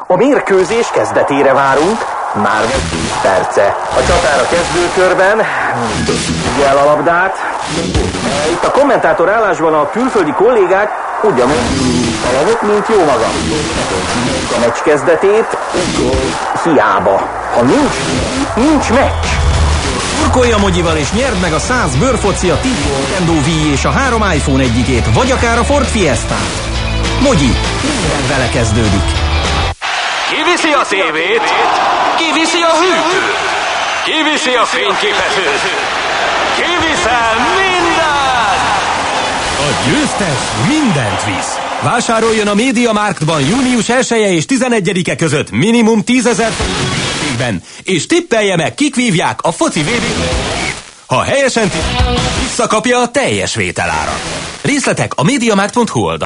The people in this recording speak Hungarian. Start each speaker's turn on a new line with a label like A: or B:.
A: A mérkőzés kezdetére várunk, már 10 perce. A csatára kezdőkörben el a labdát. Itt a kommentátor állásban a külföldi kollégák ugyanúgy haladok, mint jó magam. A meccs kezdetét hiába. Ha nincs meccs.
B: Burkolj a Mogyival és nyerd meg a 100 bőrfoci, a 10 Nintendo Wii és a 3 iPhone egyikét, vagy akár a Ford Fiestát. Mogyi, minden vele kezdődik.
C: Kiviszi a tévét, kiviszi a hűtőt, kiviszi a fényképezőt, kiviszel mindent!
B: A győztes mindent visz. Vásároljon a MediaMarktban június 1-e és 11-e között minimum 10 000 forintban, és tippelje meg, kik vívják a foci VB. Ha helyesen visszakapja a teljes vételárat. Részletek a MediaMarkt.hu oldalon.